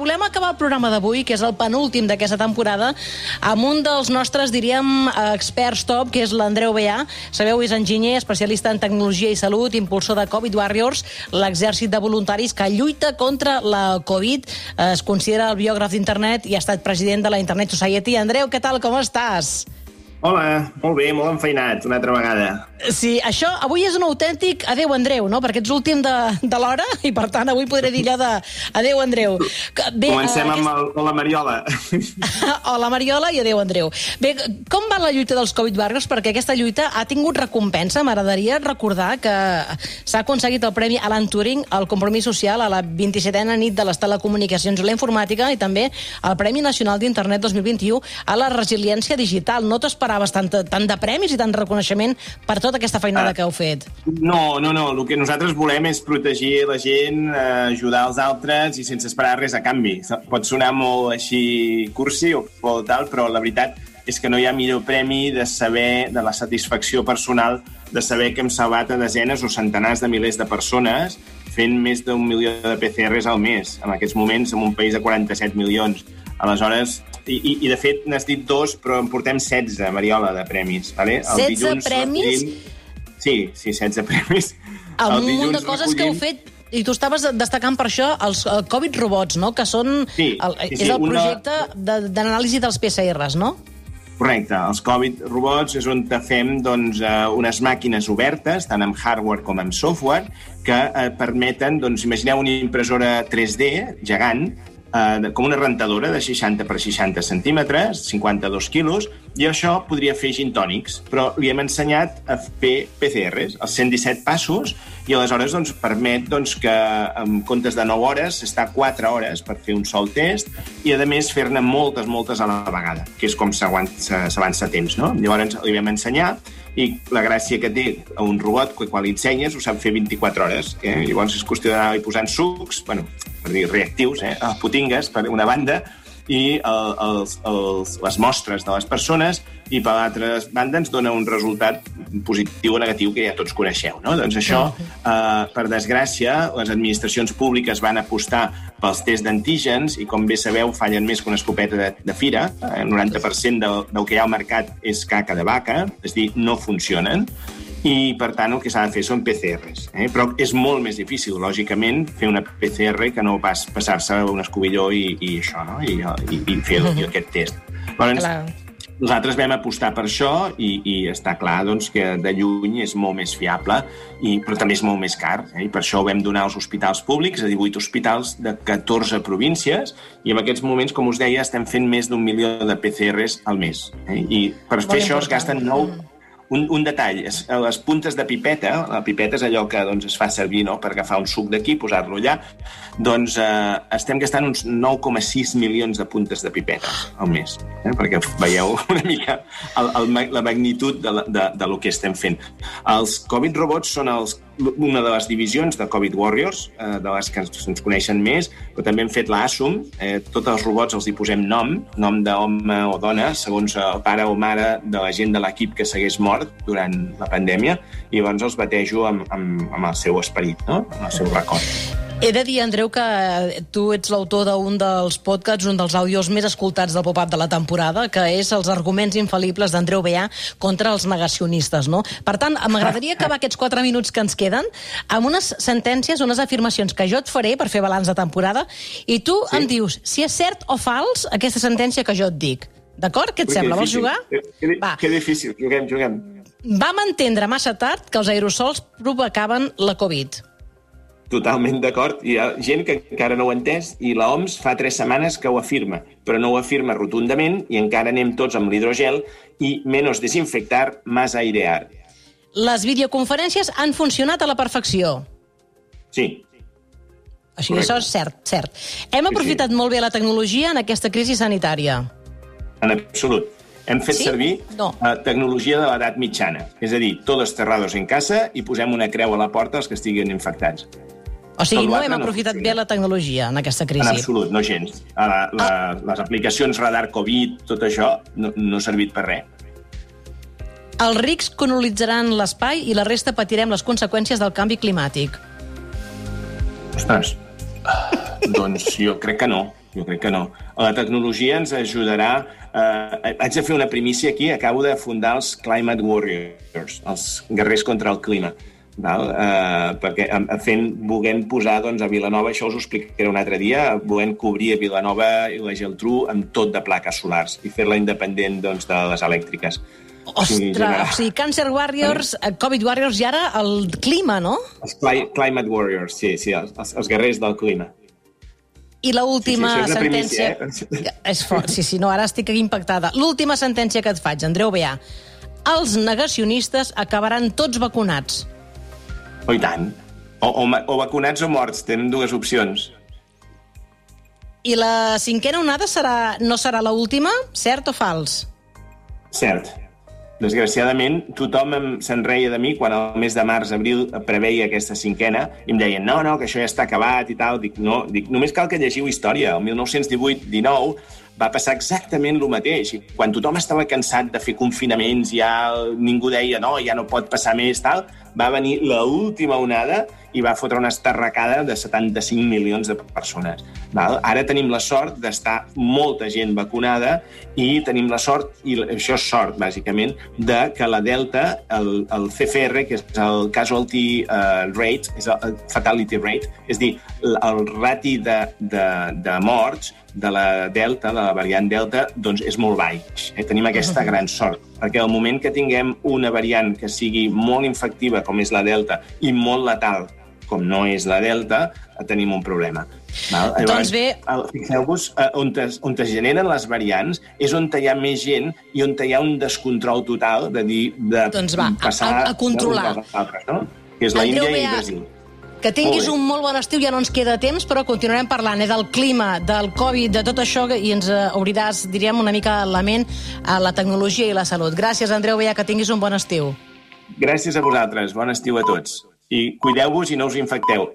volem acabar el programa d'avui, que és el penúltim d'aquesta temporada, amb un dels nostres, diríem, experts top, que és l'Andreu Beà. Sabeu, és enginyer, especialista en tecnologia i salut, impulsor de Covid Warriors, l'exèrcit de voluntaris que lluita contra la Covid. Es considera el biògraf d'internet i ha estat president de la Internet Society. Andreu, què tal, com estàs? Hola, molt bé, molt enfeinat, una altra vegada. Sí, això avui és un autèntic adéu, Andreu, no? Perquè ets l'últim de l'hora i, per tant, avui podré dir allò de adéu, Andreu. Bé, comencem amb la Mariola. Hola, Mariola, i adéu, Andreu. Bé, com va la lluita dels Covid Warriors? Perquè aquesta lluita ha tingut recompensa. M'agradaria recordar que s'ha aconseguit el Premi Alan Turing al compromís social a la 27a nit de les telecomunicacions i la informàtica i també el Premi Nacional d'Internet 2021 a la resiliència digital. No t'esperaves tant de premis i tant de reconeixement per tota aquesta feinada que heu fet? No. El que nosaltres volem és protegir la gent, ajudar els altres i sense esperar res a canvi. Pot sonar molt així cursi o tal, però la veritat és que no hi ha millor premi de saber, de la satisfacció personal, de saber que hem salvat a desenes o centenars de milers de persones fent més d'1 milió de PCRs al mes, en aquests moments, en un país de 47 milions. Aleshores, i de fet n'has dit 2, però en portem 16, Mariola, de premis. Vale? 16 premis? Sí, 16 premis. Amb un munt de coses que heu fet, i tu estaves destacant per això, els Covid Robots, no? Que són... És el projecte d'anàlisi dels PCRs, no? Correcte. Els Covid Robots és on fem unes màquines obertes, tant amb hardware com amb software, que permeten, imagineu una impressora 3D gegant, com una rentadora de 60 per 60 centímetres, 52 quilos, i això podria fer gin tònics, però li hem ensenyat a fer PCRs, els 117 passos, i aleshores permet que en comptes de 9 hores està 4 hores per fer un sol test i, a més, fer-ne moltes a la vegada, que és com s'avança temps, no? Llavors li vam ensenyar i la gràcia que té un robot que quan li ensenyes ho sap fer 24 hores. Llavors és qüestió d'anar-hi posant sucs, per dir reactius, putingues per una banda, i les mostres de les persones, i per l'altra banda ens dona un resultat positiu o negatiu que ja tots coneixeu, no? Doncs això, per desgràcia, les administracions públiques van apostar pels tests d'antígens i, com bé sabeu, fallen més que una escopeta de fira. El 90% del que hi ha al mercat és caca de vaca, és a dir, no funcionen. I, per tant, el que s'ha de fer són PCRs. Però és molt més difícil, lògicament, fer una PCR que no pas passar-se un escobilló i això, no? I fer aquest test. Llavors, nosaltres vam apostar per això i està clar que de lluny és molt més fiable, però també és molt més car. I per això ho vam donar als hospitals públics, a 18 hospitals de 14 províncies, i en aquests moments, com us deia, estem fent més d'1 milió de PCRs al mes. I per fer això es gasten 9... Un detall, les puntes de pipeta, la pipeta és allò que es fa servir per agafar un suc d'aquí i posar-lo allà, estem gastant uns 9,6 milions de puntes de pipeta al mes, perquè veieu una mica la magnitud de lo que estem fent. Els Covid Robots són una de les divisions de Covid Warriors, de les que ens coneixen més, però també hem fet l'ASUM. Tots els robots els hi posem nom d'home o dona, segons el pare o mare de la gent de l'equip que s'hagués mort durant la pandèmia, i llavors els batejo amb el seu esperit, no? Amb el seu record. He de dir, Andreu, que tu ets l'autor d'un dels podcasts, un dels àudios més escoltats del pop-up de la temporada, que és els arguments infal·libles d'Andreu Beà contra els negacionistes, no? Per tant, m'agradaria acabar aquests 4 minuts que ens queden amb unes sentències, unes afirmacions que jo et faré per fer balanç de temporada, i tu em dius si és cert o fals aquesta sentència que jo et dic. D'acord? Què et sembla? Vols jugar? Que difícil. Juguem. Vam entendre massa tard que els aerosols provocaven la Covid. Totalment d'acord. Hi ha gent que encara no ho ha entès i l'OMS fa 3 setmanes que ho afirma, però no ho afirma rotundament i encara anem tots amb l'hidrogel i menos desinfectar, más airear. Les videoconferències han funcionat a la perfecció. Sí. Així que això és cert. Hem aprofitat molt bé la tecnologia en aquesta crisi sanitària. En absolut. Hem fet servir tecnologia de l'edat mitjana. És a dir, todos cerrados en casa i posem una creu a la porta als que estiguin infectats. O sigui, no hem aprofitat bé la tecnologia en aquesta crisi. En absolut, no gens. Les aplicacions radar Covid, tot això, no ha servit per res. Els rics colonitzaran l'espai i la resta patirem les conseqüències del canvi climàtic. Ostres, doncs jo crec que no. Jo crec que no. La tecnologia ens ajudarà... haig de fer una primícia aquí. Acabo de fundar els Climate Warriors, els guerrers contra el clima. Perquè volent posar a Vilanova, això us ho explicaré un altre dia, volent cobrir a Vilanova i la Geltrú amb tot de plaques solars i fer-la independent de les elèctriques. Ostres, o sigui, Cancer Warriors, Covid Warriors i ara el clima, no? Els Climate Warriors, sí, els guerrers del clima. I l'última sentència... És fort, sí, no, ara estic aquí impactada. L'última sentència que et faig, Andreu Beà. Els negacionistes acabaran tots vacunats. Oh, i tant. O vacunats o morts, tenen dues opcions. I la 5a onada no serà l'última, cert o fals? Cert. Desgraciadament, tothom se'n reia de mi quan al mes de març-abril preveia aquesta 5a i em deien, no, que això ja està acabat i tal. Dic, només cal que llegiu història. El 1918-19 va passar exactament el mateix. I quan tothom estava cansat de fer confinaments, ningú deia, no, ja no pot passar més, tal, va venir l'última onada i va fotre una estarracada de 75 milions de persones. Ara tenim la sort d'estar molta gent vacunada i tenim la sort, i això és sort, bàsicament, de que la Delta, el CFR, que és el Casualty Rate, és el Fatality Rate, és a dir, el rati de morts de la Delta, de la variant Delta, doncs és molt baix. Tenim aquesta gran sort, perquè al moment que tinguem una variant que sigui molt infectiva, com és la Delta, i molt letal, com no és la Delta, tenim un problema. Doncs bé... Fixeu-vos, on es generen les variants és on hi ha més gent i on hi ha un descontrol total de passar a controlar. Altres, no? Que és la Índia i Brasil. Que tinguis un molt bon estiu, ja no ens queda temps, però continuarem parlant del clima, del Covid, de tot això, i ens obriràs, diríem, una mica la ment a la tecnologia i la salut. Gràcies, Andreu Beà, que tinguis un bon estiu. Gràcies a vosaltres, bon estiu a tots. I cuideu-vos i no us infecteu.